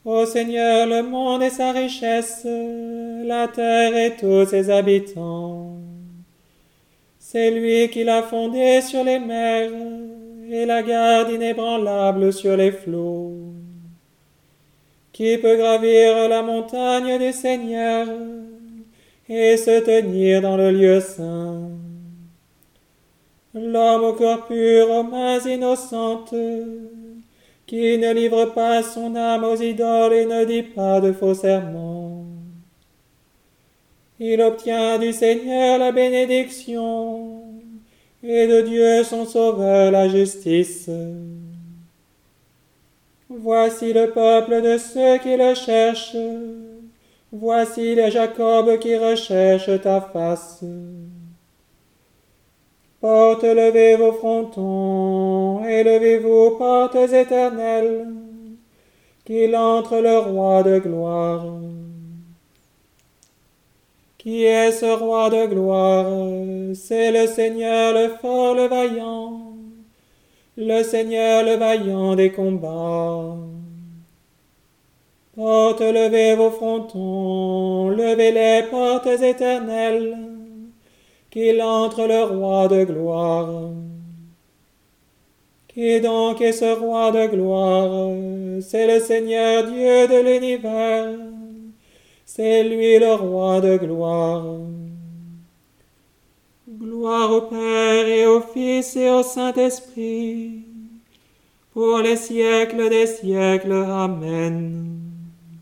Ô Seigneur, le monde et sa richesse, la terre et tous ses habitants. C'est lui qui l'a fondée sur les mers et la garde inébranlable sur les flots. Qui peut gravir la montagne du Seigneur et se tenir dans le lieu saint? L'homme au cœur pur, aux mains innocentes, qui ne livre pas son âme aux idoles et ne dit pas de faux serments. Il obtient du Seigneur la bénédiction, et de Dieu son Sauveur la justice. Voici le peuple de ceux qui le cherchent, voici les Jacob qui recherchent ta face. Portes, levez vos frontons, élevez-vous, portes éternelles, qu'il entre le roi de gloire. Qui est ce roi de gloire? C'est le Seigneur le fort, le vaillant, le Seigneur le vaillant des combats. Portes, levez vos frontons, levez les portes éternelles, qu'il entre le roi de gloire. Qui donc est ce roi de gloire? C'est le Seigneur Dieu de l'univers, c'est lui le roi de gloire. Gloire au Père et au Fils et au Saint-Esprit, pour les siècles des siècles. Amen.